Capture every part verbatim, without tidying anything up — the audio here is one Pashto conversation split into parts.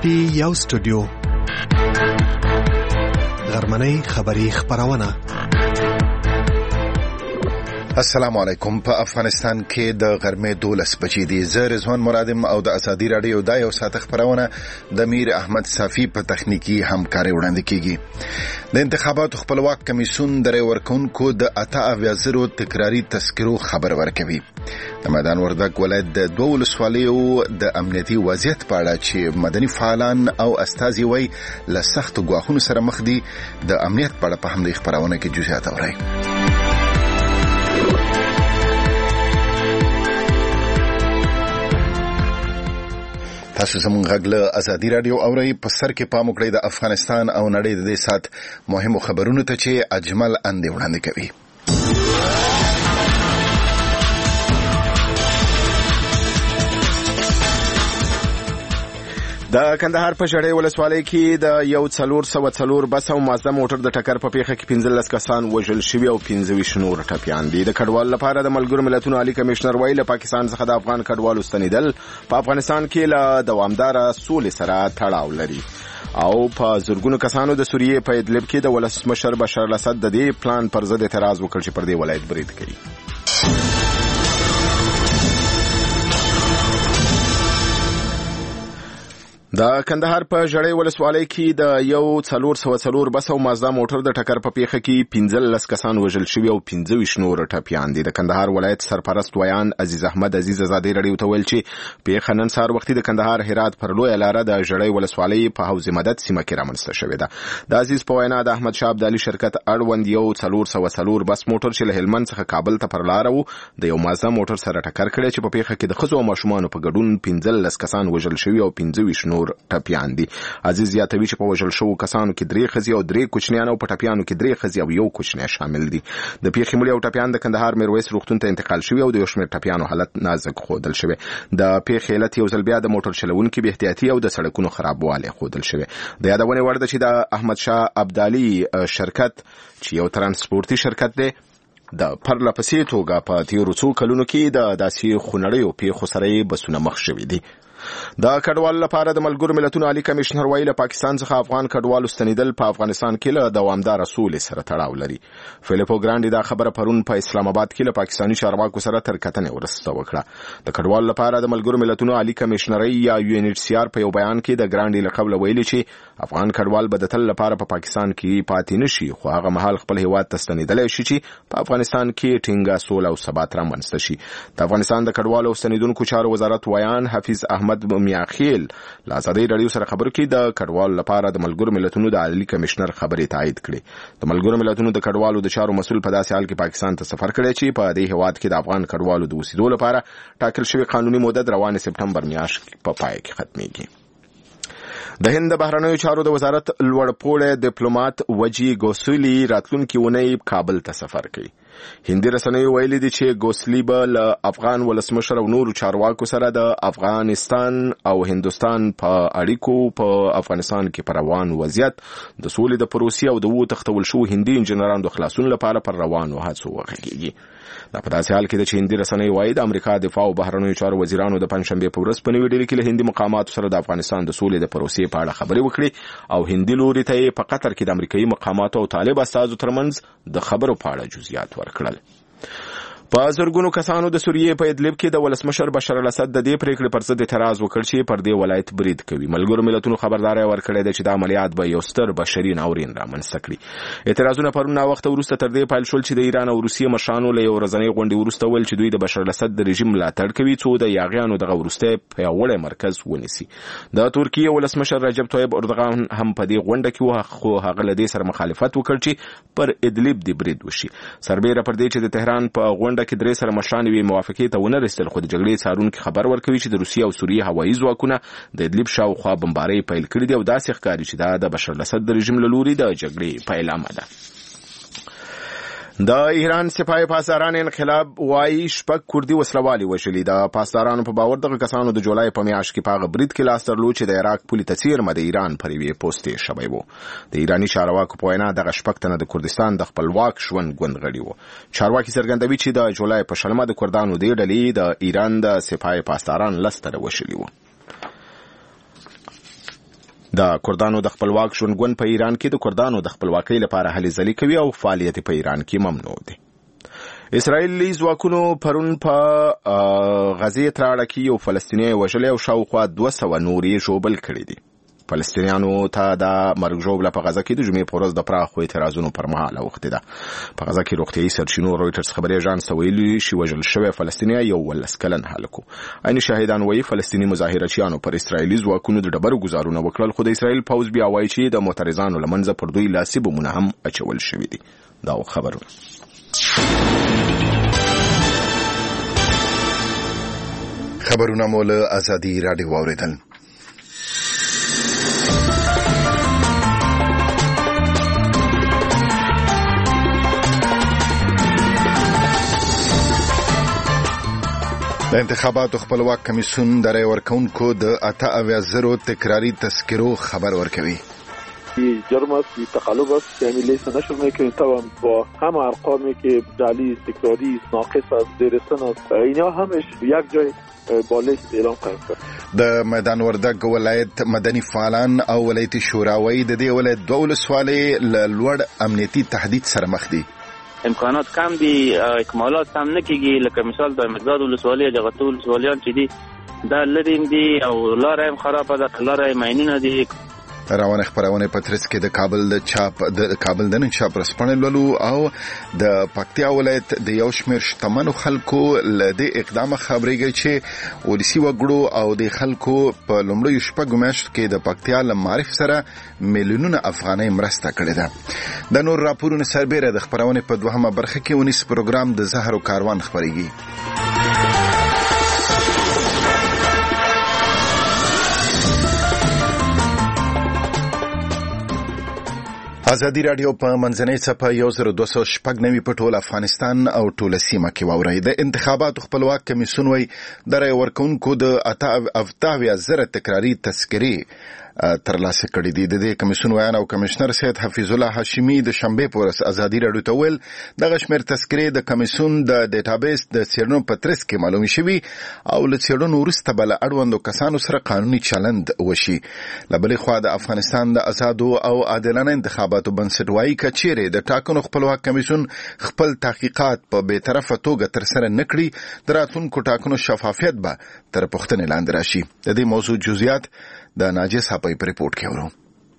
پټي یو سټوډیو غرمنۍ خبری خبرونه. السلام علیکم. په افغانستان کې د غرمې دولس بجې دي. زه رضوان مرادم او د ازادي رادیو د یو ساعت خبرونه د میر احمد صافی په تخنیکی همکاري وړاندې کیږي. د انتخاباتو خپلواک کمیسیون د ورکونکو د اته اویا زرو تکراری تذکرو خبر ورکوي. د میدان وردګ ولایت د دوه ولسوالیو د امنیتي وضعیت په اړه چې مدني فعالان او استازي وایي له سختو ګواښونو سره مخ دي، د امنیت په اړه په همدې خبرونه کې جزئیات اورئ. تاسو زموږ غږ له ازادي رادیو اورئ. په سر کې پام وکړئ د افغانستان او نړۍ د دې سات مهمو خبرونو ته چې اجمل اندې وړاندې کوي. د کندهار په ژړۍ ولسوالۍ کې د یو څلور سوه څلور بس او مازدا موټر د ټکر په پیښه کې پنځلس کسان وژل شوي او پنځه ویشت نور ټپیان دي. د کډوالو لپاره د ملګرو ملتونو عالی کمشنر وایي له پاکستان څخه د افغان کډوالو ستنېدل په افغانستان کې له دوامداره سولې سره تړاو لري او په زرګونو کسانو د سوریې په ادلب کې د ولسمشر بشار الاسد د دې پلان پر ضد اعتراض وکړ چې پر دې ولایت برید کوي. د کندهار په ژړۍ ولسوالۍ کې د یو څلور سوه څلور بس او مازدا موټر د ټکر په پیښه کې پنځلس کسان وژل شوي او پنځه ویشت نور ټپیان دي. د کندهار ولایت سرپرست ویان عزیز احمد عزیز ازادي رادیو ته ویل چې پیښه نن سهار وختي د کندهار هرات پر لویه لاره د ژړۍ ولسوالۍ په حوض مدد سیمه کې رامنځته شوې ده. د عزیز په وینا د احمد شاه ابدالي شرکت اړوند یو څلور سوه څلور بس موټر چې له هلمند څخه کابل ته پر لاره و د یو مازدا موټر سره ټکر کړی چې په پیښه کې د ښځو او ماشومانو په ګډون پنځلس کسان وژل شوي او پنځه ویشت نور ټپیان دي. عزیز یاتوی چې په وژل شوو کسانو کې درې ښځې او درې کوچنیان او په ټپیانو کې درې ښځې او یو کوچنی شامل دي. د پیښې مړي او ټپیان د کندهار میرویس روغتون ته انتقال شوي او د یو شمېر ټپیانو حالت نازک ښودل شوی. د پیښې علت یو ځل بیا د موټر چلوونکي بې احتیاطي او د سړکونو خرابوالی ښودل شوی. د یادونې وړ ده چې د احمد شاه ابدالي شرکت چې یو ترانسپورتي شرکت دی د پرله پسې توګه په تیرو څو کلونو کې د داسې خونړیو پیښو سره بسونه مخ شوي دي. د کډوالو لپاره د ملګرو ملتونو عالی کمشنر وایي له پاکستان څخه افغان کډوالو ستنېدل په افغانستان کې له دوامداره سولې سره تړاو لري. فیلیپو ګرانډي دا خبره پرون په اسلام آباد کې له پاکستاني چارواکو سره تر کتنې وروسته وکړه. د کډوالو لپاره د ملګرو ملتونو عالی کمشنرۍ یا یو ان ایچ سی آر په یو بیان کې د ګرانډي له قبله ویلي چې افغان کډوال به د تل لپاره په پاکستان کې پاتې نشي، خو هغه مهال خپل هیواد ته ستنېدلی شي چې په افغانستان کې ټینګه سوله او ثبات رامنځته شي. د افغانستان د کډوالو او ستنېدونکو چارو وزارت ویان حفیظ احمد میاخیل له ازادي رادیو سره خبرو کې د کډوالو لپاره د ملګرو ملتونو د عالی کمشنر خبرې تایید کړې. د ملګرو ملتونو د کډوالو د چارو مسؤل په داسې حال کې پاکستان ته سفر کړی چې په دې هیواد کې د افغان کډوالو د اوسېدو لپاره ټاکل شوی قانوني مدت روانه سپټمبر میاشت په پای کې ختمېږي. د هند د بهرنیو چارو د وزارت لوړپوړی ډیپلوماټ وجی ګوسلی راتلونکي اونۍ کابل ته سفر کوي. هندي رسنیو ویلي دي چې ګوسلی به له افغان ولسمشر او نورو چارواکو سره د افغانستان او هندوستان په اړیکو په افغانستان کې پر روان وضعیت د سولې د پروسې او د وو تختول شو هندي انجنیرانو د خلاصون لپاره پر روانو هڅو وغږیږي. دا په داسې حال کې ده چې هندي رسنۍ وایي د امریکا دفاع او بهرنیو چارو وزیرانو د پنځشنبې په ورځ په نوې ډیلي کې له هندي مقاماتو سره د افغانستان د سولې د پروسې په اړه خبرې وکړې او هندي لوري ته یې په قطر کې د امریکایي مقاماتو او طالب استازو ترمنځ د خبرو په اړه جزئیات ورکړل. په زرګونو کسانو د سوریې په ادلب کې د ولسمشر بشار الاسد د دې پریکړې پر ضد اعتراض وکړ چې پر دې ولایت برید کوي. ملګرو ملتونو خبرداري ورکړې ده چې د عملیات به یو ستر بشري ناورین رامنځته کړي. اعتراضونه پرون وخت وروسته تر دې پیل شول چې د ایران او روسیې مشرانو له یو ورځنۍ غونډې وروسته ویل چې دوی د بشار الاسد د رژیم ملاتړ کوي څو د یاغیانو دغه وروسته پیاوړی مرکز ونیسي. د ترکیې ولسمشر رجب طیب اردوغان هم په دې غونډه کې و، خو هغه له دې سره مخالفت وکړ چې پر ادلب د برید وشي. سربېره پر دې چې د تهران په غونډه کې درې سره مشران وی موافقې ته ونه رسیدل، خو د جګړې څارونکي خبر ورکوي چې د روسیې او سوریې هوایي ځواکونه د ادلب شاوخوا بمبارۍ پیل کړي دي او داسې ښکاري چې دا د بشار الاسد د رژیم له لوري د جګړې پیلامه ده. د ایران سپاه پاسداران انقلاب وایي شپږ کوردي وسلوالي وژلي. د پاسدارانو په باور دغه کسانو د جولای په میاشت کې په هغه برید کې لاس درلود چې د عراق پولې ته څیرمه د ایران پر یوې پوستې شوی و. د ایراني چارواکو په وینا دغه شپږ تنه د کردستان د خپلواک ژوند ګوند غړي وو. چارواکي څرګندوي چې د جولای په شلمه د کردانو دې ډلې د ایران د سپاه پاسداران لس تنه وژلي وو. د کردانو د خپلواک ژوندون په ایران کې د کردانو د خپلواکۍ لپاره هلې ځلې کوي او فعالیت په ایران کې ممنوع دي. اسرائیلي ځواکونو پرون په غزې تراړه کې یو فلسطینی وژلی او شاوخوا دوه سوه نور یې ژوبل کړي دي. فلسطینیانو ته د مرګ ژوبله په غزه کې د جمعې په ورځ د پراخو اعتراضونو پر مهال اوښتې ده. په غزه کې روغتیایي سرچینو رویټرز خبري اژانس ته ویلي چې وژل شوی فلسطینی یولس کلن هلک و. عیني شاهدان وایي فلسطیني مظاهرچیانو پر اسرائیلي ځواکونو د ډبرو ګزارونه وکړل، خو د اسرائیل پوځ بیا وایي چې د معترضانو له منځه پر دوی لاسي بمونه هم اچول شوي دي. دا خبرونه خبرونه مو له ازادي راډیو واوریدل. د انتخاباتو خپلواک کمیسیون د رای ورکوونکو د اته اویا زرو تکراری تذکرو خبر ورکوي. جرم است، تقلب است که همین لیست نشر میکنیم طبعا با همه ارقامی که جعلی، تکراری، ناقص است، دیرستان است، اینا همش یک جای با لیست اعلام خواهیم کرد. د میدان وردګ ولایت مدني فعالان او ولایتي شوراوي د دې ولایت دوه ولسوالۍ له لوړ امنیتي تهدید سره مخ دي. امکانات کم دي، اکمالات هم نه کېږي. لکه مثال د مزګاد ولسوالۍ د غټو ولسوالیان چې دي دا لرې دي او لاره هم خرابه ده، لاره یې ماینونه دي. روانه خبرونه په ترڅ کې د کابل د چاپ د کابل د نن چاپ رسپانې لولو او د پکتیا ولایت د یو شمېر شتمنو خلکو له دې اقدام خبرېږي چې ولسی وګړو او د خلکو په لومړیو شپږو میاشتو کې د پکتیا له معرف سره میلیونونه افغانۍ مرسته کړې ده. د نور راپورونو سربېره د خبرونه په دوهمه برخه کې ونیس پروګرام د زهر او کاروان خبرېږي. ازادي راډیو په منځنۍ څپه یو زر دوه سوه شپږ نوي په ټول افغانستان او ټوله سیمه کې واورئ. د انتخاباتو خپلواک کمیسیون وایي د رای ورکوونکو د اته اویا زره تکراري تذکرې ترلاسه کړي دي. د دې کمیسیون ویان او کمشنر سید حفیظ الله هاشمي د شنبې په ورځ ازادي راډیو ته ویل دغه شمېر تذکرې د کمیسیون د ډیټابیس د څېړنو په ترڅ کې معلومې شوي او له څېړنو وروسته به له اړوندو کسانو سره قانوني چلند وشي. له بلې خوا د افغانستان د ازادو او عادلانه انتخاباتو بنسټ وایي که چیرې د ټاکنو خپلواک کمیسیون خپل تحقیقات په بېطرفه توګه ترسره نه کړي د راتلونکو ټاکنو شفافیت به تر پوښتنې لاندې راشي. د دې موضوع جزئیات د ناجیه صاحب په ریپورت کې ورو.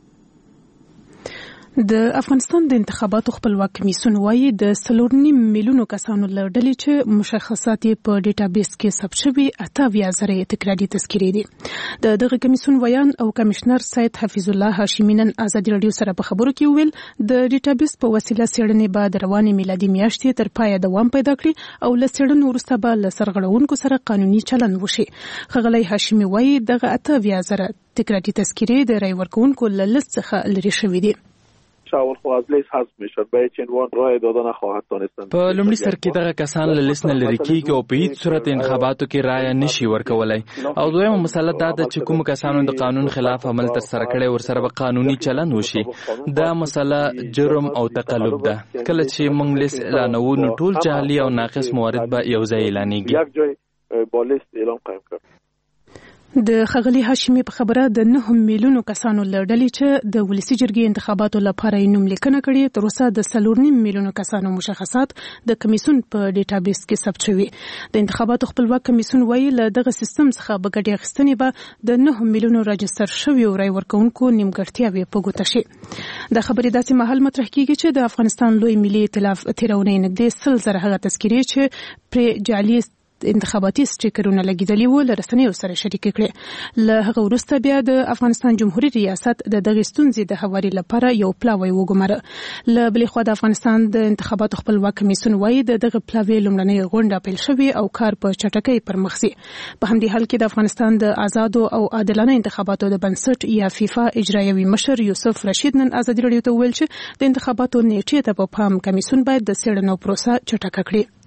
د افغانستان د انتخاباتو خپلواک کمیسیون وایي د څلور نیم میلیونو کسانو له ډلې چې مشخصات یې په ډیټابیس کې ثبت شوي اته اویا زره تکراري تذکرې دي. د دغه کمیسیون ویان او کمشنر سید حفیظ الله هاشمي نن ازادي راډیو سره په خبرو کې ویل د ډیټابیس په وسیله څېړنې به د روانې میلادي میاشتې تر پایه دوام پیدا کړي او له څېړنو وروسته به له سرغړونکو سره قانوني چلند وشي. ښاغلی هاشمي وایي دغه اته اویا زره تکراري تذکرې د رای ورکوونکو له لیست څخه لرې شوي دي. شاول خو از لیست حذف میشد به هیچ عنوان رای دادن نخواهد دانستند. په لومړي سر کې دغه کسان له لیست نه لرې کېږي او په هیڅ صورت انتخاباتو کې رایه نشي ورکولی. او دویمه مسله دا ده چې کوم کسانو د قانون خلاف عمل ترسره کړی ورسره به قانوني چلند وشي. دا مسله جرم او تقلب ده. کله چې موږ لیست اعلانوو نو ټول جعلي او ناقص موارد به یو ځای اعلانېږي. یک جای با لیست اعلام خواهیم کرد. د ښاغلي هاشمي په خبره د نه میلیونو کسانو له ډلې چې د ولسي جرګې انتخاباتو لپاره یې نوم لیکنه کړې تر اوسه د څلور نیم میلیونو کسانو مشخصات د کمیسیون په ډیټابیس کې ثبت شوي. د انتخاباتو خپلواک کمیسیون وایي له دغه سیستم څخه به ګټې اخیستنې به د نه میلیونو راجستر شویو رای ورکوونکو نیمګړتیاوې په ګوته شي. د خبرې داسې مهال مطرح کیږي چې د افغانستان لوی ملي ائتلاف تېره اونۍ نږدې سل زره هغه تذکرې چې پرې جعلي انتخاباتي سټیکرونه لګیدلي وو له رسنیو سره شریک کړي. له هغه وروسته بیا د افغانستان جمهوریت ریاست د دغه ستونزې د هواري لپاره یو پلاوی وګماره. له بلې خوا د افغانستان د انتخاباتو خپلواک کمیسیون وایي د دغه پلاوی لومړنۍ غونډه پیل شوې او کار په چټکۍ پر مخ ځي. په همدې حال کې د افغانستان د آزادو او عادلانه انتخاباتو د بنسټ یا فیفا اجرایوي مشر یوسف رشید نن ازادي راډیو ته ویل چې د انتخاباتو نیټې ته په پام کمیسیون باید د څېړنو پروسه چټکه کړي.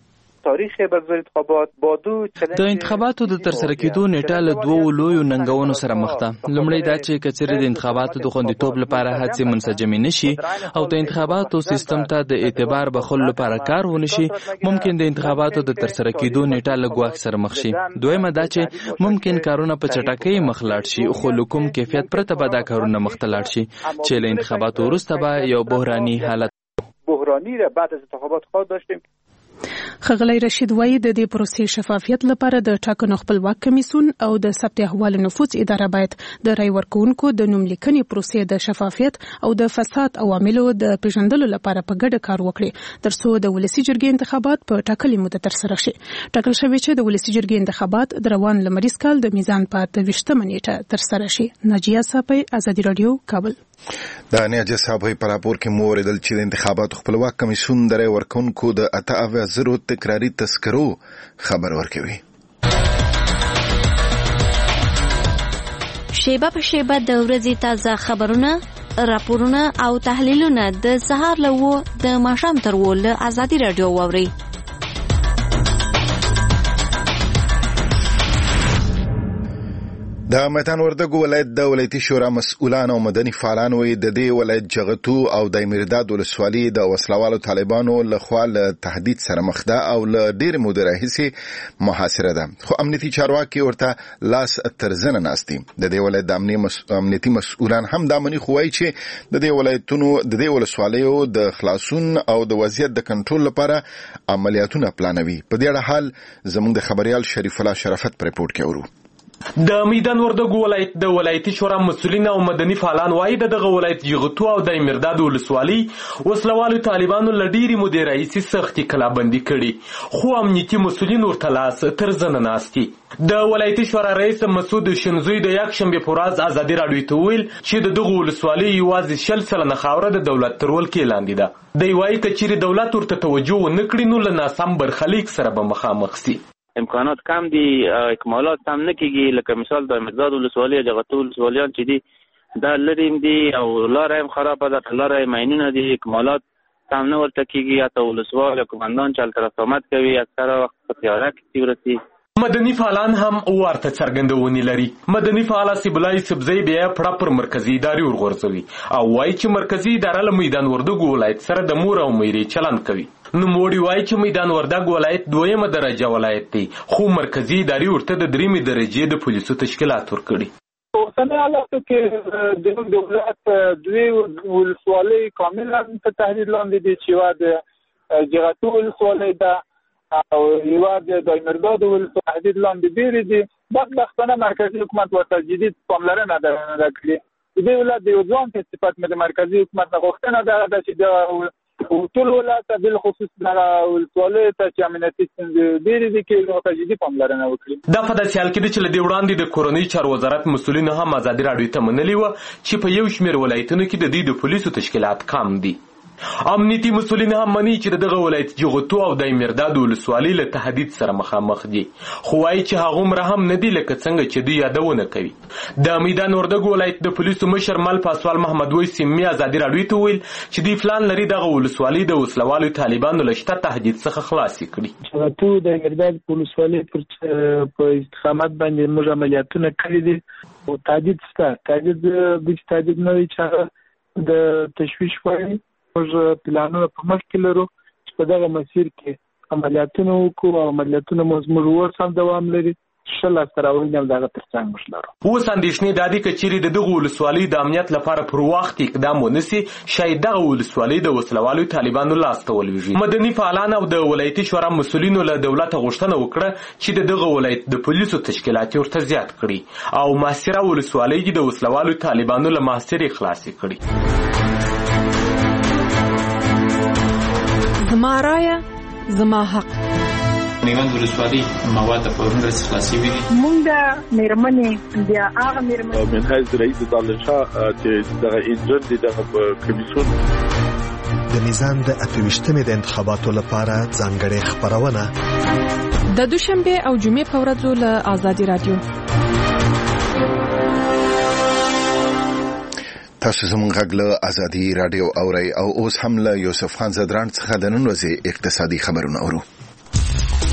تاریخ بعد انتخابات با دو د انتخاباتو د ترسره کېدو نیټه له دوو لویو ننګونو سره مخ ده. لومړی دا چې کچېرې د انتخاباتو د خوندیتوب لپاره هڅې منسجمې نشي او د انتخاباتو سیستم ته د اعتبار بخښلو لپاره کار ونشي، ممکن د انتخاباتو د ترسره کېدو نیټه له ګواښ سره مخ شي. دویمه دا چې ممکن کارونه په چټکۍ مخ لاړ شي، خو له کوم کیفیت پرته به دا کارونه مخ ته لاړ شي چې له انتخاباتو وروسته به یو بحراني حالت بحرانی را بعد از انتخابات خواهد داشتیم. ښاغلی رشید وایي د دې پروسې شفافیت لپاره د ټاکنو خپلواک کمیسیون او د ثبت احوال نفوذ اداره باید د رای ورکوونکو د نوم لیکنې پروسې د شفافیت او د فساد عواملو د پیژندلو لپاره په ګډه کار وکړي ترڅو د ولسی جرګې انتخابات په ټاکلې موده ترسره شي. ټاکل شوی چې د ولسی جرګې انتخابات د روان لمریز کال د میزان په اته ویشتمه نیټه ترسره شي. ناجیه صافی، ازادي رادیو، کابل. د ناجیه صافی په راپور کې مو اوریدل چې د انتخاباتو خپلواک کمیسیون د رای ورکوونکو د اته اویا زرو تکراري تذکرو خبر ورکوي. شیبه په شیبه د ورځې تازه خبرونه، راپورونه او تحلیلونه د سهار له وو د ماښام تر وو له ازادي رادیو واوري. د میدان وردګو ولایت د ولایتي شورا مسؤلان او مدني فعالان وي د دې ولایت جغتو او د میرداد ولسوالۍ د وسلوالو طالبانو لخوا له تهدید سره مخ ده او له ډېر موده راهیسې محاصره ده، خو امنیتي چارواکي ورته لاس تر زنه ناست دي. د دې ولایت د امنیتي مسؤلان هم دا مني خو وایي چې د دې ولایتونو د دې ولسوالیو د خلاصون او د وضعیت د کنټرول لپاره عملیاتونه پلانوي. په دې اړه حال زموږ د خبريال شریف الله شرافت په ریپورت کې اورو. د میدان وردګو ولایت د ولایتي شورا مسؤلین او مدني فعالان وایي د دغه ولایت جغتو او د میرداد ولسوالۍ وسلوالو طالبانو له ډېرې مودې راهیسې سختې کلابندي کړي، خو امنیتي مسؤلین ورته لاس تر زنه ناست دي. د ولایتي شورا رئیس مسعود شنزوی د یکشنبې په ورځ ازادي راډیو ته وویل چې د دغه ولسوالۍ یوازې شل سلنه خاوره د دولت تر ولکې لاندې ده. دی وایي که چیرې دولت ورته توجه ونه کړي نو له ناسم برخلیک سره به مخامخ سي. امکانات کم دي، اکمالات هم نه کېږي. لکه مثال د میرداد ولسوالۍ او جغتو ولسوالیان چې دي دا لرې دي او لاره هم خرابه ده، لاره یې ماینونه دي، اکمالات هم نه ورته کېږي. حتی ولسوال او قمندان چې هلته رسامت کوي اکثره وخت په تیاره کې ورسي. مدني فعالان هم ورته څرګندونې لري. مدني فعال سیبلای سبزی بیا پړه پر مرکزی ادارې ورغورځوي او وایي چې مرکزی اداره له میدان وردګو ولایت سره د مور او میرې چلند کوي. نوموړي وایي چې میدان وردګ ولایت دویمه درجه ولایت دی، خو مرکزی ادارې ورته د دریمې درجې د پولیسو تشکیلات ورکړي. اوسنۍ حالاتو کې د دولت دوی ولسوالۍ کاملا په تحلیل لاندې دي چې یوه د جغتو ولسوالۍ ده او یوه د میرداد ولسوالۍ تحلیل لاندې ډېرې دي. بدبختانه مرکزي حکومت ورته جدي پاملرنه نه کړې. د دې ولایت د یو ځوان په صفت مې د مرکزي حکومت نه غوښتنه ده چې د ټول ولایت بالخصوص دغه ولسوالۍ ته چې امنیتي ستونزې ډېرې دي کې ورته جدي پاملرنه وکړي. دا په داسې حال کې ده چې له دې وړاندې د کورنۍ چارو وزارت مسؤلینو هم ازادي راډیو ته منلي وه چې په یو شمېر ولایتونو کې د دوی د پولیسو تشکیلات کم دي. امنیتي مسؤلین هم مني چې دغه ولایت جغتو او د میرداد ولسوالۍ له تهدید سره مخامخ دي، خو وایي چې هغومره هم نه دي لکه څنګه چې دوی یادونه کوي. د میدان وردګو ولایت د پولیسو مشر مل پاسوال محمد وای سیمي ازادي راډیو ته ویل چې دوی پلان لري دغه ولسوالۍ د وسلوالو طالبانو له شته تهدید څخه خلاصې کړي. جغتو د میرداد ولسوالۍ په استقامت باندې موږ عملیاتونه کړي دي او تهدید شته. تهدید د تهدید نه وي چې د تشویش وایي. موږ پلانونه په مخ کې لرو چې په دغه مسیر کې عملیاتونه وکړو او عملیاتونه موږ اوس هم دوام لري. شل سره ولې دغه ترڅنګ موږ لرو. اوس اندېښنې دا دي که چیرې د دغه ولسوالۍ د امنیت لپاره پر وخت اقدام ونسي شاید دغه ولسوالۍ د وسلوالو طالبانو لاس ته ولویږي. مدني فعالان او د ولایتي شورا مسؤلینو له دولته غوښتنه وکړه چې د دغه ولایت د پولیسو تشکیلات ورته زیات کړي او محاصره ولسوالۍ د وسلوالو طالبانو له محاصرې خلاصې کړي. زما رایه زما حق. میوند ولسوالۍ مواد په ورنرس خلاصي وي. مونږ د میرمنې بیا هغه میرمنې منهاج رئیس دالشاه چې دغه ایجنټ دغه کمیسیون د میزان د اته ویشتمې د انتخاباتو لپاره ځانګړې خبرونه د دوشنبه او جمعې په ورځو له ازادي راډیو. تاسو زموږ غږ له ازادي راډیو اورئ او اوس هم له یوسف خان زدران څخه د نن ورځې اقتصادي خبرونه اورو.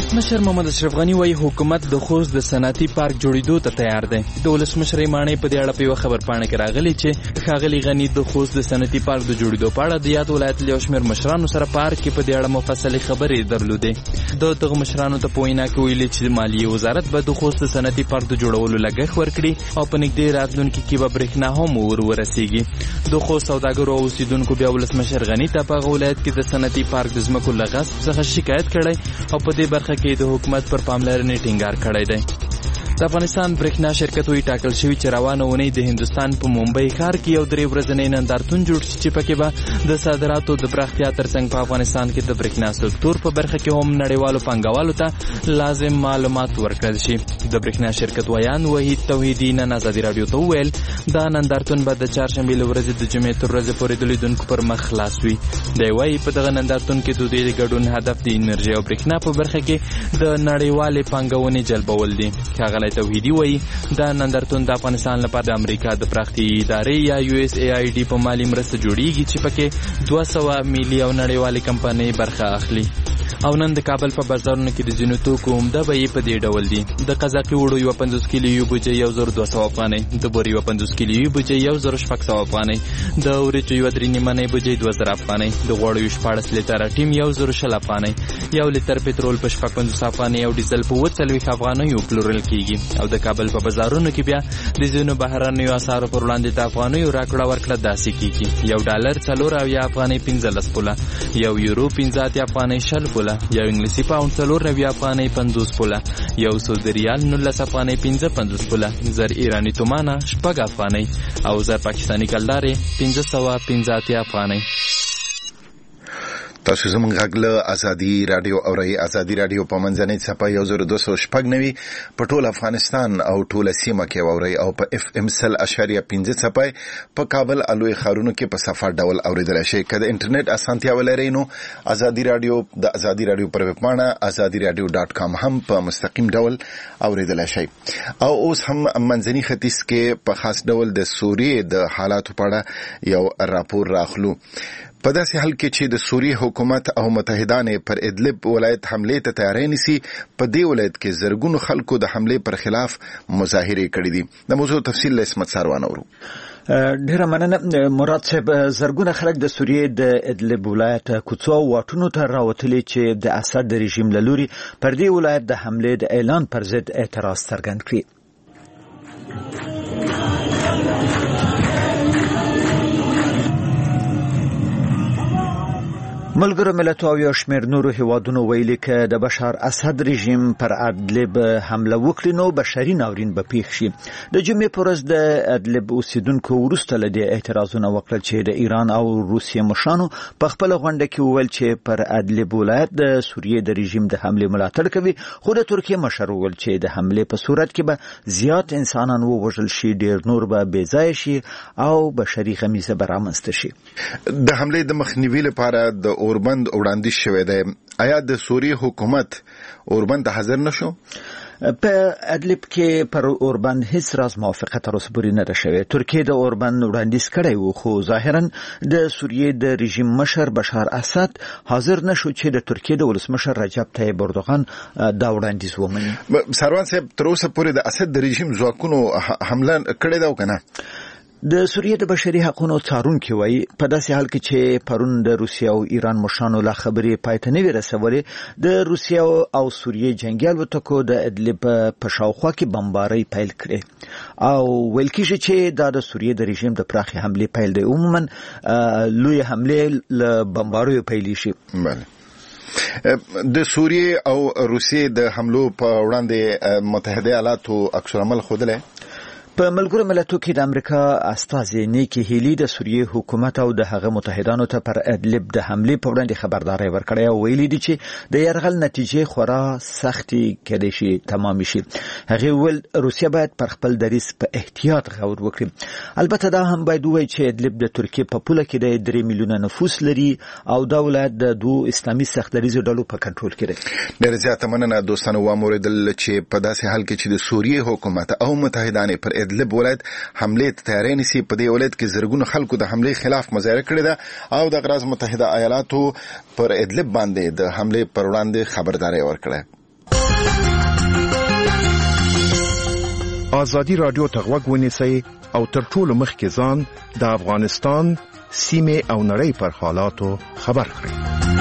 مشر محمد اشرف غنی وايي حکومت د خوست د صنعتي پارک جوړېدو ته تیار دی. د ولسمشر ماڼۍ په دې اړه په یو خبر پاڼه کې راغلی چې ښاغلي غنی د خوست د صنعتي پارک د جوړېدو په اړه د یاد ولایت له یو شمېر مشرانو سره پارک کې په دې اړه مفصلې خبرې درلودې. د دغه مشرانو ته په وینا کې ویلي چې مالیې وزارت به د خوست د صنعتي پارک د جوړولو لګښت ورکړي او په نږدې راتلونکي کې به برېښنا هم ور ورسیږي. د خوست سوداګرو او اوسیدونکو بیا ولسمشر غنی ته په هغه ولایت کې د صنعتي پارک د ځمکو له غصب څخه شکایت کړی او په دې برخه کې د حکومت پر پاملرنې ټینګار کړی دی. د افغانستان برېښنا شرکت وی ټاکل شوی چې روانه اونۍ د هندوستان په ممبئی ښار کې یو درې ورځنی نندارتون جوړ شي چې پکې به د صادراتو د پراختیا ترڅنګ په افغانستان کې د برېښنا سکتور په برخه کې هم نړیوالو پانګوالو ته لازم معلومات ورکړل شي. د برېښنا شرکت ویان وحید توحیدي نن ازادي راډیو ته وویل دا نندارتون به د چهارشنبې له ورځې د جمعې تر ورځې پورې د لیدونکو پر مخ خلاص وي. دی وایي په دغه نندارتون کې د دې ګډون هدف د انرژي او برېښنا په برخه کې د نړیوالې پانګونې جلبول دي. ښاغلی توحیدي وایي دا نندارتون د افغانستان لپاره د امریکا د پراختیایي ادارې یا یو اس ای آی ډي په مالي مرسته جوړیږي چې پکې دوه سوه ملي او نړیوالې کمپنۍ برخه اخلي. او نن د کابل په بازارونو کې د ځینو توکو عمده بیې په دې ډول دي. د قزاقي وړو یوه پنځوس کیلو یو بوجۍ یو زر دوه سوه افغانۍ، د بور یوه پنځوس کیلو یو بوجۍ یو زر شپږ سوه افغانۍ، د وریجو یوه درې نیمنۍ بوجۍ دوه زره افغانۍ، د غوړو یو شپاړس لیټره ټیم یو زر شل افغانۍ، یو لیټر پټرول په شپږ پنځوس افغانۍ او ډیزل په اووه څلوېښت افغانیو پلورل کېږي. او د کابل په بازارونو کې بیا د ځینو بهرنیو اسعارو پر وړاندې د افغانیو راکړه ورکړه داسې کېږي: یو ډالر څلور اویا افغانۍ پنځلس پوله، یو یورو پنځه اتیا افغانۍ شل پوله، یو انګلیسي پاوند څلور نوي افغانۍ پنځوس پوله، یو سعودي ریال نولس افغانۍ پنځه پنځوس پوله، زر ایراني تومانه شپږ افغانۍ او زر پاکستاني کلدارې پنځه سوه پنځه اتیا افغانۍ. تاسو زموږ غږ له ازادي راډیو اورئ. ازادي راډیو په منځنۍ څپه یو زر دوه سوه شپږ نوي په ټول افغانستان او ټوله سیمه کې واورئ او په اف ام سل اشاریه پنځه څپه په کابل او لوی ښارونو کې په صفه ډول اوریدلی شئ. که د انټرنیټ اسانتیا ولرئ نو ازادي راډیو د ازادي راډیو پر ویبپاڼه ازادي راډیو ډاټ کام هم په مستقیم ډول اوریدلی شئ. او اوس هم منځني ختیځ کې په خاص ډول د سوریې د حالاتو په اړه یو راپور راخلو. په داسې حال کې چې د سوریې حکومت او متحدان پر ادلب ولایت حملې ته تیاری نیسي، په دې ولایت کې زرګونو خلکو د حملې پر خلاف مظاهرې کړې دي. د موضوع تفصیل له اسمت ساروان اورو. ډیره مننه مراد صاحب. زرګونه خلک د سوریې د ادلب ولایت کوڅو او واټونو ته راوتلي چې د اسد د رژیم له لوري پر دې ولایت د حملې د اعلان پر ضد اعتراض څرګند کړي. ملګرو ملتونو او یو شمېر نورو هیوادونو ویلي که د بشار اسد رژیم پر ادلب حمله وکړي نو بشري ناورین به پیښ شي. د جمعې په ورځ د ادلب اوسیدونکو وروسته له دې اعتراضونه وکړل چې د ایران او روسیې مشرانو په خپله غونډه کې وویل چې پر ادلب ولایت د سوریې د رژیم د حملې ملاتړ کوي، خو د ترکیې مشر وویل چې د حملې په صورت کې به زیات انسانان ووژل شي، ډېر نور به بې ځایه شي او بشري غمیزه به رامنځته شي. د حملې د مخنیوي لپاره د اوربند وړاندیز شوی دی. آیا د سوریې حکومت اوربند ته حاضر نشو؟ په ادلب کې پر اوربند هیڅ راز موافقه تر اوسه پورې نه ده شوې. ترکیه د اوربند وړاندیز کړی و، خو ظاهرا د سوریې د رژیم مشر بشار اسد حاضر نشو چې د ترکیې د ولسمشر رجب طیب اردوغان دا وړاندیز ومني. سروان صاحب، تر اوسه پورې د اسد د رژیم ځواکونو حمله کړې ده او که نه؟ د سوریې د بشري حقوقو څارونکي وایي په داسې حال کې چې پرون د روسیې او ایران مشرانو لا خبرې پای ته نه وې رسولې، د روسیې او سوریې جنګي الوتکو د ادلب په شاوخوا کې بمبارۍ پیل کړې او ویل کېږي چې دا د سوریې د رژیم د پراخې حملې پیل دی. عموما لوی حملې له بمباریو پیلې شي. بله، د سوریې او روسیې د حملو په وړاندې متحده ایالاتو عکس العمل ښودلی. په ملګرو ملتونو کې د امریکا استازي نیکی هیلی د سوریې حکومت او د هغه متحدانو ته پر ادلب د حملې په وړاندې خبرداري ورکړې او ویلي دي چې د یرغل نتیجې خورا سختي کېدای شي تمام شي. هغه ول روسیا باید پر خپل دریځ په احتیاط غور وکړي. البته دا هم باید وایي چې ادلب د ترکیې په پوله کې د درې میلیونه نفوس لري او دا ولایت د دوه اسلامي سختدریزو ډلو په کنټرول کې دی. ډېر زیاته مننه دوستانو. واوریدل چې په داسې حال کې چې د سوریې حکومت او متحدان پر ادلب ولایت حملې ته تیاری نیسي، په دې ولایت کې زرګونو خلکو د حملې خلاف مظاهره کړې ده او د غراز متحده ایالاتو پر ادلب باندې د حملې پر وړاندې خبرداري ورکړه. ازادي رادیو ته غوږ ونیسئ او تر ټولو مخکې ځان د افغانستان سیمه او نړۍ پر حالاتو خبر کړئ.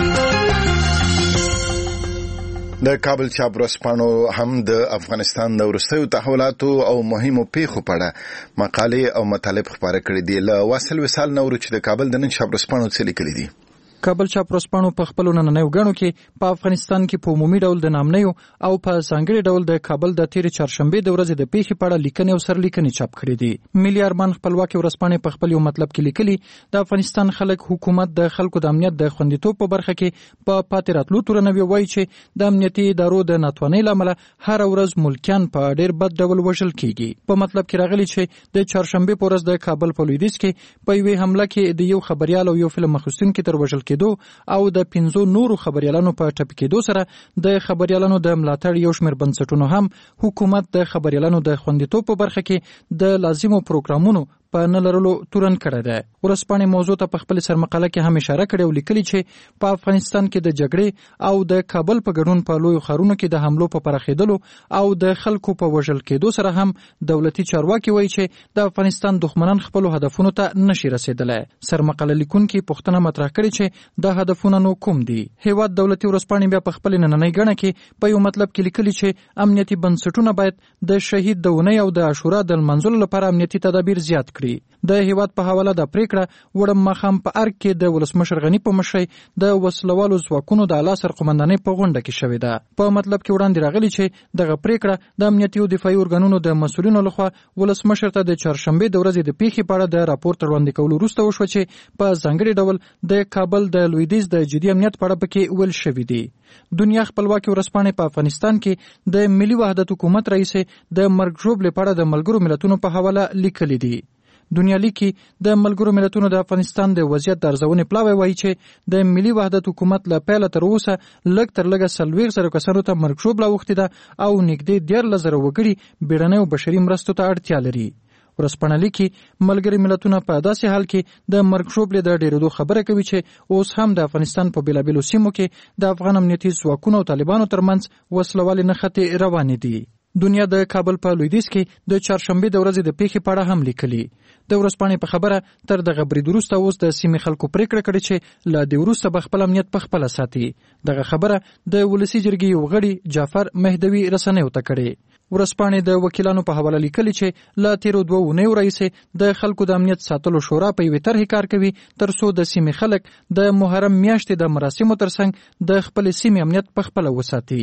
د کابل چاپ ورځپاڼو هم د افغانستان د وروستیو تحولاتو او مهمو پیښو په اړه مقالې او مطالب خپاره کړي دي. له واصل وصال نورو چې د کابل د نن چاپ ورځپاڼو څخه لیکلي دي. کابل چاپ ورځپاڼو په خپل نننیو غاڼو کې په افغانستان کې په عمومي ډول د نامنیو او په ځانګړي ډول د کابل د تیر چهارشنبه د ورځې د پیښې په اړه لیکنې او سرلیکنې چاپ کړې دي. ملي ارمان خپلواکي ورځپاڼې په خپل یو مطلب کې لیکلي د افغانستان خلک حکومت د خلکو د امنیت د خوندیتوب په برخه کې په پاتې راتلو تورنوي وایي چې د امنیتي ادارو د ناتوانۍ لامل هر ورځ ملکیان په ډېر بد ډول وژل کیږي. په مطلب کې راغلي چې د چهارشنبه په ورځ د کابل په لویدیځ کې په یوې حمله کې د یو خبريال او یو فلم مخصوصونکي تر وژل کېدو او د پنځو نورو خبريالانو په ټپي کېدو سره د خبريالانو د ملاتړ یو شمېر بنسټونو هم حکومت د خبريالانو د خوندیتوب په برخه کې د لازمو پروګرامونو په نلرلو تورن کړه ده. ورځپاڼې موضوع ته په خپل سرمقاله کې هم اشاره کړې او لیکلي چې په افغانستان کې د جګړې او د کابل په ګډون په لوی ښارونو کې د حملو په پراخېدلو او د خلکو په وژل کېدو سره هم دولتي چارواکي وایي چې د افغانستان دښمنان خپل هدفونو ته نشي رسیدلی. سرمقاله لیکونکي پوښتنه مطرح کړې چې د هدفونه نو کوم دي. هیواد دولتي ورځپاڼې بیا په خپل نننۍ غاڼه کې په یو مطلب کې لیکلي چې امنیتي بنسټونه باید د شهید د اونۍ او د عاشورا د لمانځلو لپاره امنیتي تدابیر زیات کړي. د هیواد په حواله د پریکړه وړم مخام په ارګ کې د ولسمشر غنی په مشرۍ د وسلوالو ځواکونو د اعلی سرقومندانۍ په غونډه کې شوې ده. په مطلب کې وړاندې راغلي چې دغه پریکړه د امنیتي او دفاعي ارګانونو د مسؤلینو لخوا ولسمشر ته د چهارشنبه د ورځې د پیښې په اړه د راپور وړاندې کولو وروسته وشو چې په ځانګړي ډول د کابل د لویدیځ د جدي امنیت په اړه پکې ویل شوی دی. دنیا خپلواکي ورځپاڼې په افغانستان کې د ملي وحدت حکومت رئیس د مرګ ژوبلې په اړه د ملګرو ملتونو په حواله لیکلي دي. دنیا لیکي د ملګرو ملتونو د افغانستان د وضعیت د ارزونې پلاوی وایي چې د ملي وحدت حکومت له پیله تر اوسه لږ تر لږه څلوېښت زره کسانو ته مرګ ژوبله اوښتې ده او نږدې دیارلس زره وګړي بیړنیو بشري مرستو ته اړتیا لري. ورځپاڼه لیکي ملګري ملتونه په داسې حال کې د مرګ ژوبلې د ډېرېدو خبره کوي چې اوس هم د افغانستان په بېلابېلو سیمو کې د افغان امنیتي ځواکونو او طالبانو ترمنځ وسلوالې نښتې روانې دي. دنیا د کابل په لویدیځ کې د چهارشنبه د ورځې د پیښې په اړه هم لیکلي. د ورځپاڼې په خبره تر دغه برید وروسته اوس د سیمې خلکو پریکړه کړې چې له دې وروسته به خپل امنیت په خپله ساتي. دغه خبره د ولسي جرګې یو غړي جعفر مهدوي رسنیو ته کړې. ورځپاڼې د وکیلانو په حواله لیکلي چې له تیرو دوه اونیو راهیسې د خلکو د امنیت ساتلو شورا په یوې طرحې کار کوي تر څو د سیمې خلک د محرم میاشتې د مراسمو ترڅنګ د خپلې سیمې امنیت په خپله وساتي.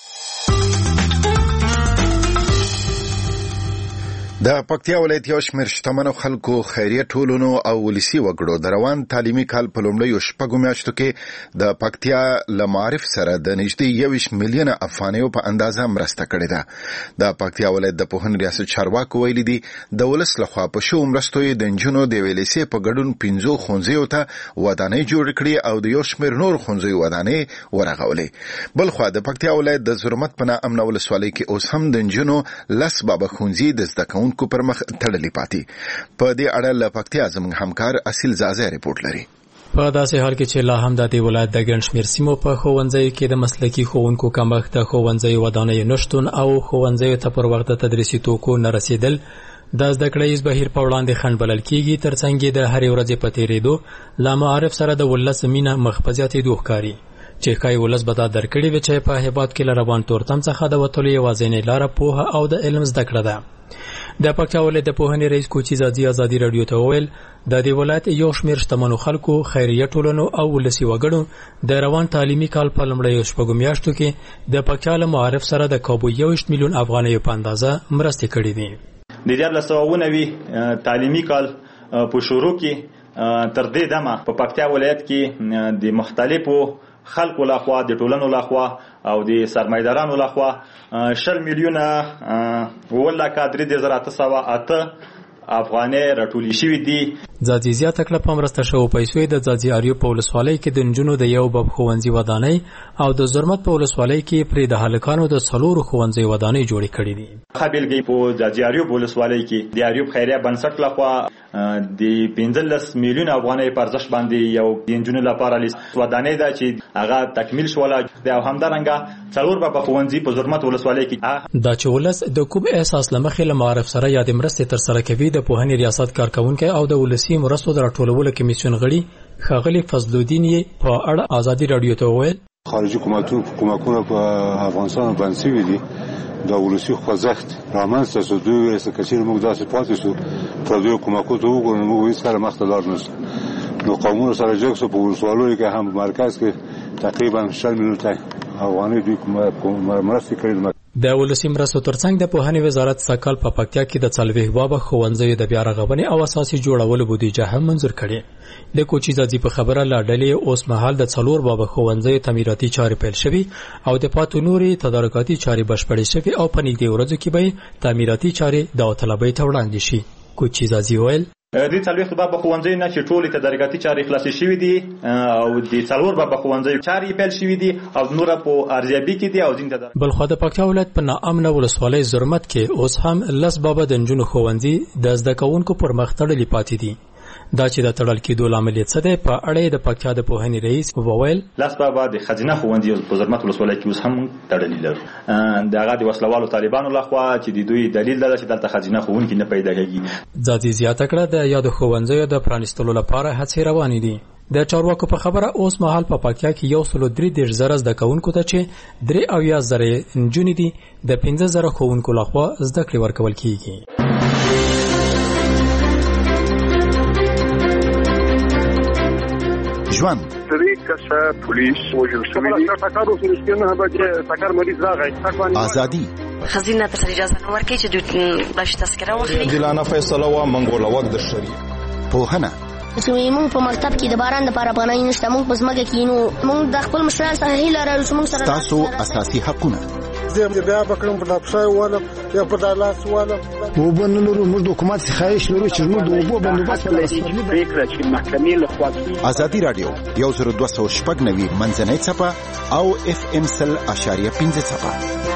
د پکتیا ولایت یو شمېر شتمنو خلکو خیریه ټولنو او ولسي وګړو د روان تعلیمي کال په لومړیو شپږو میاشتو کې د پکتیا له معارف سره د نږدې یوویشت میلیونه افغانیو په اندازه مرسته کړې ده. د پکتیا ولایت د پوهنې ریاست چارواکو ویلي دي د ولس لخوا په شوو مرستو یې د نجونو د یوې لیسې په ګډون پنځو ښوونځیو ته ودانۍ جوړې کړې او د یو شمېر نور ښوونځیو ودانۍ ورغولې. بلخوا د پکتیا ولایت د زرمت په نامه ولسوالۍ کې اوس هم د نجونو لس بابا ښوونځي د زده کوونکو کو پر مخ تړلې پاتې. په دې اړه له پکتیا زموږ همکار اصیل زازه رپورټ لري. په داسې حال کې چې لا هم د دې ولایت د ګڼ شمېر سیمو په ښوونځیو کې د مسلکي ښوونکو کمښت، د ښوونځیو ودانیو نشتون او ښوونځیو ته پر وخت تدریسي توکو نه رسیدل د زده کړیز بهیر په وړاندې خنډ بلل کېږي. ترڅنګ د هرې ورځې په تېرېدو له معارف سره د ولس مینه مخ په زیاتېدو ښکاري چې ښایي ولس به دا درکړې وي چې په هېواد کې له روان تورتم څخه د وتلو یوازینۍ لاره پوهه او د علم زده کړه ده. د پکتیا ولایت د پوهنې رئیس کوچي زادي ازادي رادیو ته وویل د دې ولایت یو شمېر شتمنو خلکو، خیریه ټولنو او ولسي وګړو د روان تعلیمي کال په لومړیو شپږو میاشتو کې د پکتیا له معارف سره د کابو یوویشت میلیون افغانیو په اندازه مرستې کړې دي. د دیارلس سوه اووه نوي تعلیمي کال په شروع کې تر دې دمه په پکتیا ولایت کې د مختلفو خلکو لخوا، د ټولنو لخوا او د سرمایدارانو لخوا شل میلیونه اووه لکه درې زره اته سوه اته افغانۍ راټولې شوي دي. ځاځي زیاته کړه په مرسته شوو پیسو د ځاځي اریوب په ولسوالۍ کې د نجونو د یو باب ښوونځي ودانۍ او د زرمت په ولسوالۍ کې پرې د هلکانو د څلورو ښوونځي ودانۍ جوړې کړې دي. ښه بېلګې په ځاځي اریوب ولسوالۍ کې د اریوب خیریه بنسټ لخوا د پنځلس میلیون افغانۍ په ارزښت باندې یو د انجونو لپاره لیست ودانې ده چې هغه تکمیل شوله او همدارنګه څلور به په ښوونځي په زرمت ولسوالۍ کې دا چې ولس د کوم احساس لمخې له معارف سره یا د مرستې ترسره کوي د پوهنې ریاست کارکونکي او د ولسي مرستو د راټولولو کمیسیون غړي ښاغلي فضل الدین یې په اړه ازادي رادیو ته وویل خارجي کومکونه کومکونه په افغانستان باندې سوي دي دا ولسی خوځښت رامنځته شو دوی چې کچیر موږ داسې پاتې شو په دوی کومکو ته وګورو موږ هیڅ کله مخته لاړ نشو نو قومونو سره جګ شو په ولسوالۍ کې هم مرکز کې تقریبا شل میلیون ته افغانۍ دوی کوم مرستې کړې د ولسی مرستو ترڅنګ د پوهنې وزارت سکهال په پکتیا کې د څلوېښت بابه ښوونځیو د بیا رغونې او اساسي جوړولو بودیجه هم منظور کړې د کوچي ځاځي په خبره لا ډلې اوس مهال د څلور بابه ښوونځیو تعمیراتي چارې پیل شوي او د پاتو نورې تدارکاتي چارې بشپړې شوي او په نږدې ورځو کې به تعمیراتي چارې داوطلبۍ ته وړاندې شي کوچي ځاځي ویل د څلوېښت بابه ښوونځي نه چې ټولې تدارکاتي چارې خلاصې شوي دي او د څلور بابه ښوونځي چارې پیل شوي دي او نور په ارزیابي کې دي او ځین ته بلخو د پکتیا ولایت په ناامنه ولسوالۍ زرمت کې اوس هم لس بابه د نجونو ښوونځي د زده کوونکو پر مخ تړلي پاتې دي دا چې د تړل کېدو لامل یې څه دی په اړه د پکتیا د پوهنې رئیس وویل لاس بابا د خزینه ښوونځي په زرمت ولسوالۍ کې اوس هم تړلي لرو د هغه د وسلوالو طالبانو لخوا چې د دوی دلیل ده چې دلته خزینه ښوونکي نه پیدا کېږي ځاځي زیاته کړه د یادو ښوونځیو د پرانیستلو لپاره هڅې روانې دي د چارواکو په خبره اوس مهال په پکتیا کې یو سل درې دېرش زره زده کوونکو ته چې درې اویا زره نجونې دي د پنځه زره ښوونکو لخوا زده کړې ورکول کېږي ژوند درې کسه پولیس وژل شوي دي ټکر وشو چې نه به ټکر مریض راغی ازادي خزینه ته اجازه نه ورکړي چې دوی باندې تذکره واخلي عادلانه فیصله و منګول وخت د شری پوهنه چې موږ په مکتب کې د باران لپاره پناه نشته موږ په ځمکه کې نو موږ د خپل مشرانو څخه هیله لرو چې موږ سره تاسو اساسي حقونه زه بیا بکرم په لپسای واله یا په دالاس واله وبنلو موږ د حکومت څخه خواهش لرو چې موږ د وبو بندوبست فکر چې محکمې له خوا ازادي رادیو یو زر دوه سوه شپږ نوي منځنۍ څپه او اف ام سل اشاریه پنځه څپه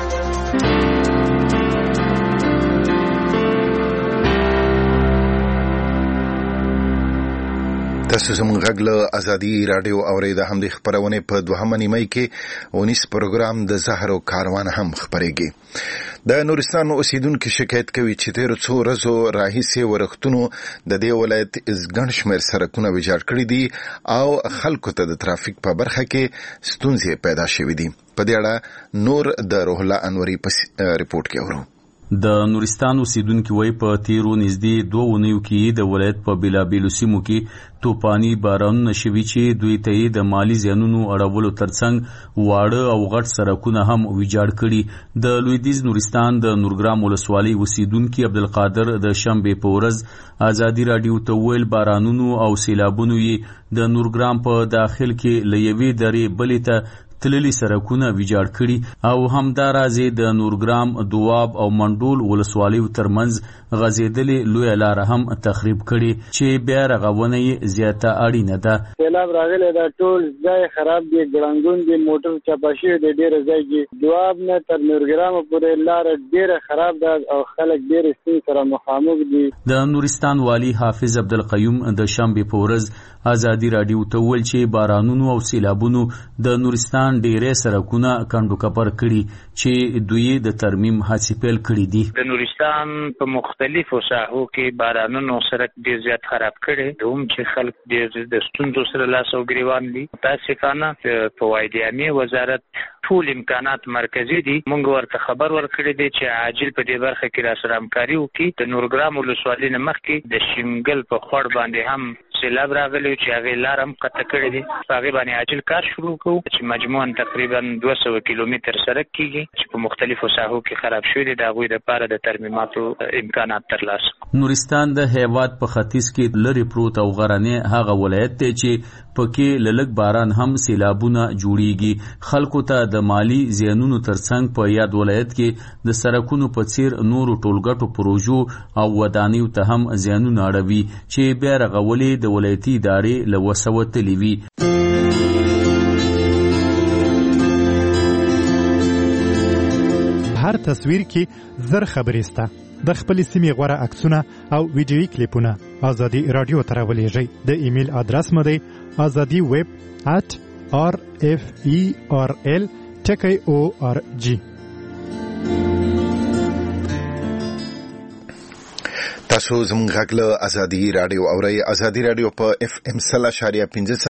تاسو زموږ غږ له ازادي رادیو اورئ د همدې خپرونې په دوهمه نیمه کې اونیس پروګرام د زهرو کاروان هم خپرېږي د نورستان اوسیدونکو شکایت کوي چې تیر څو ورځو راهیسې ورښتونو د دې ولایت ګڼ شمېر سړکونه ویجاړ کړي دي او خلکو ته د ترافیک په برخه کې ستونزې پیدا شوې دي په دې اړه نور د روح الله انوري په ریپورت کې اورو د نورستان اوسیدونکو وای په تیرو نږدې دوه ونیو کې د ولایت په بیلابیلو سیمو کې توپانی بارانونه شوي چې دوی ته د مالی زیانونو اړولو ترڅنګ واړه او غټ سړکونه هم ویجاړ کړي د لویدیځ نورستان د نورګرام ولسوالۍ اوسیدونکو عبدالقادر د شنبه په ورځ ازادي رادیو ته ویل بارانونو او سیلابونو یې د نورګرام په داخل کې لېوي درې بلې ته تللي سړکونه ویجاړ کړي او همدارازې د نورګرام دواب او منډول ولسوالیو ترمنځ غځېدلې لویه لاره هم تخریب کړي چې بیا رغونه یې زیاته اړینه ده سیلاب راغلی دا ټول ځای خراب دي ګړنګون دي موټر چپه شوي دی ډېره ځای کې دواب نه تر نورګرامه پورې لاره ډېره خراب ده او خلک ډېرې ستونزې سره مخامخ دي د نورستان والي حافظ عبدالقیوم د شنبې په ورځ ازادي رادیو ته ویل چې بارانونو او سیلابونو د نورستان ډېرې سړکونه کنډو کپر کړي چې دوی د ترمیم هڅې پیل کړي دي د نورستان په مختلفو ساحو کې بارانونو سړک ډېر زیات خراب کړي دوم چې خلک ډېر د ستونزو سره لاس او ګریوان دي متاسفانه فواید عامه وزارت ټول امکانات مرکزی دي مونږ ورته خبر ورکړی دی چې عاجل په دې برخه کې را سره همکاري وکړي د نورګرام ولسوالۍ نه مخکې د شینګل په خور باندې هم سیلاب راغلی چې هغه لار هم قطع کړی دی هغه باندې عاجل کار شروع کوو چې مجموعاً تقریبا دوه سوه کیلومتر سړک کیږي چې په مختلفو ساحو کې خراب شوی دی د هغوی لپاره د ترمیماتو امکانات ترلاسه نورستان د هیواد په ختیځ کې لري پروت او غرنی هغه ولایت دی چې پکې للک باران هم سیلابونه جوړیږي خلکو ته د مالی زیانونو ترڅنګ په یاد ولایت کې د سړکونو په څیر نورو ټولګټو پروژو او ودانیو ته هم زیانونه اړوي چې بیا رغولې د ولایتي ادارې له وسه وتلې وي هر تصویر کې زر خبرې سته د خپل سیمې غوړه عکسونه او ویډیوي کلیپونه ازادي رادیو ته راولېږئ. د ایمیل ادرس مو دی ازادي ویب at r f e r l ټکی او ار جی. تاسو زموږ غږ له ازادي رادیو اورئ. ازادي رادیو په اف ام صلا شاریه پنځه